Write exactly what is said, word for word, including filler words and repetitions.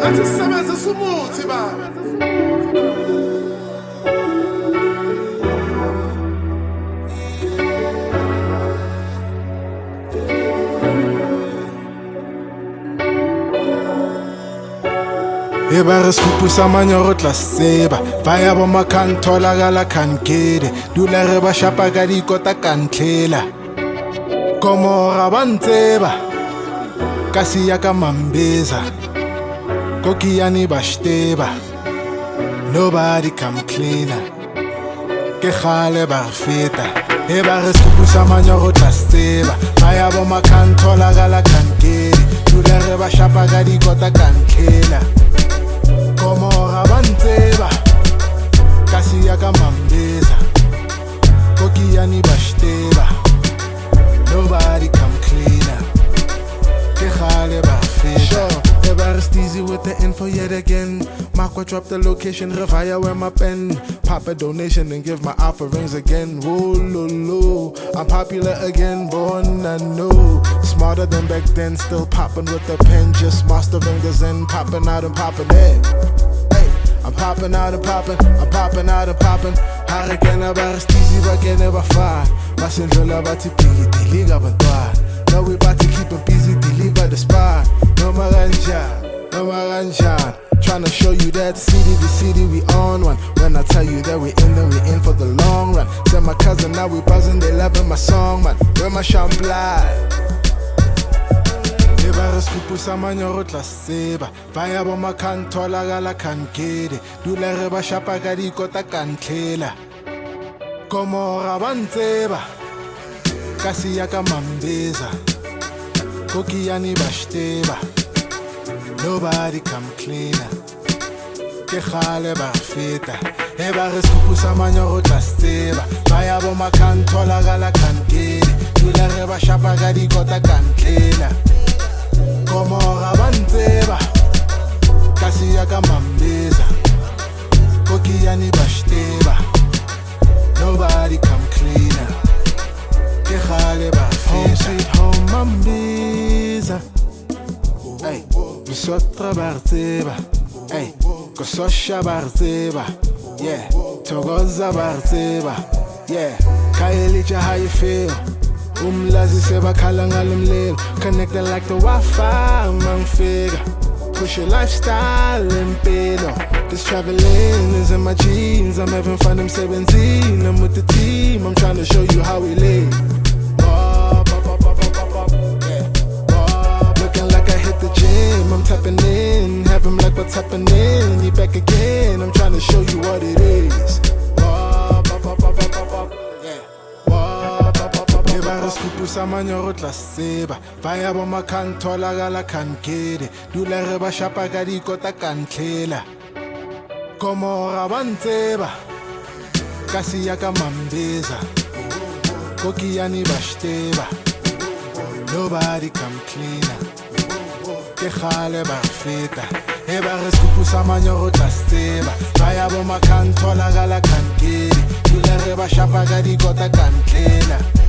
ngathi sisebenzisa umuthi baba. Eba re skupusa manyoro tla seba vaya bo makanthola gala kankede dula re ba shapa ka dikota kantlela komora bantseba kasi ya ka mambeza kokiyani bashteba nobody come cleaner ke khale ba feta eba re skupusa manyoro tla seba vaya bo makanthola gala kankede dula re ba shapa ka dikota kantlela komora bantseba kasi ya ka mambeza kokiyani bashteba nobody come cleaner ke khale ba feta ever's easy with the info yet again Makwa drop the location revaya where my pen pop a donation and give my offerings again whoa lo lo I'm popular again born I know smarter than back then still popping with the pen just mastering the zen popping out and popping it I'm popping out and popping, I'm popping out and popping. Hurricane about easy, but can never fire. Massenjola about to be deliga bantuan. Now we about to keep it busy, deliver the spot. No maranja, no maranja. Trying to show you that city, the city we on one. When I tell you that we in, then we in for the long run. Tell my cousin now we buzzing, they loving my song, man. Where my champagne? Eba re skupusa manyoro tla seba vaya bo makanthola gala kankede dula re ba shapa ka dikota kantlela komora bantseba kasi ya ka mambeza kokiyani bashteba nobody come cleaner ke khale ba feta eba re skupusa manyoro tla seba vaya bo makanthola gala kankede dula re ba shapa ka dikota kantlela komora bantseba kasi ya ka mambeza kokiyani bashteba nobody come cleaner ke khale ba home sweet home mambeza hey misotra bartseba hey kososha bartseba yeah togoza bartseba yeah kaelicha how you feel umlazi sebakhala ngalomlelo connecting like the Wi-Fi among figure push your lifestyle impilo this traveling is in my jeans I'm having fun I'm seventeen I'm with the team I'm trying to show you how we live looking like I hit the gym I'm tapping in have him like what's happening he back again I'm trying to show you what it is skupusa manyoro tla seba vaya bo makanthola gala kankede dula re ba shapa ka dikota kantlela komora bantseba kasi ya ka mambeza kokiyani bashteba nobody come cleaner ke khale ba feta eba re skupusa manyoro tla seba vaya bo makanthola gala kankede dula re ba shapa ka dikota kantlela